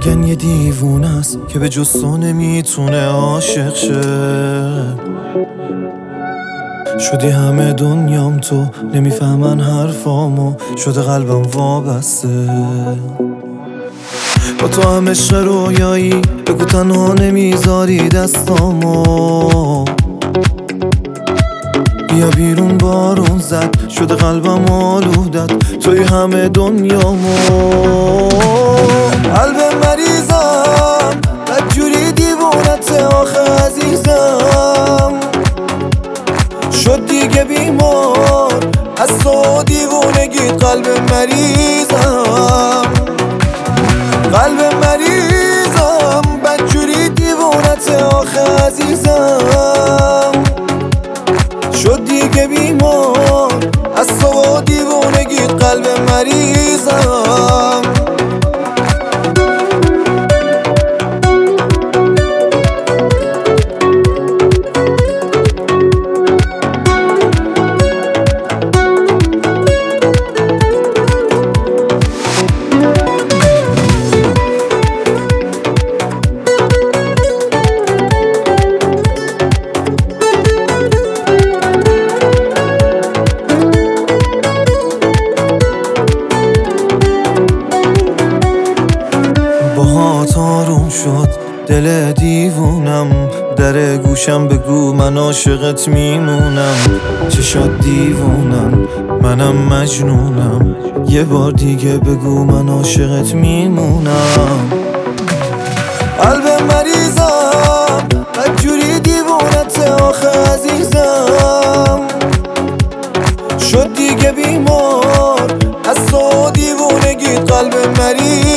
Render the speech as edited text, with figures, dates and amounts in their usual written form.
میگن یه دیوونه است که به جز تو نمیتونه عاشق شه. شدی همه دنیام تو، نمیفهمن حرفامو، شده قلبم وابسته. با تو هم عشق رویایی، بگو تنها نمیذاری دستامو. بیا بیرون بارون زد، شده قلبم آلودت، توی همه دنیامو. قلب مریضم بدجوری دیوونت آخه عزیزم، شد دیگه بیمار از تو دیوونگیت. قلب مریضم، قلب مریضم بدجوری دیوونت آخه عزیزم، شد دیگه بیمار از تو دیوونگیت. قلب مریضم. آروم شد دل دیوونم، در گوشم بگو من عاشقت میمونم. چشات دیوونم منم مجنونم، یه بار دیگه بگو من عاشقت میمونم. قلب مریضم بدجوری دیوونت آخه عزیزم، شد دیگه بیمار از تو دیوونگیت. قلب مریضم،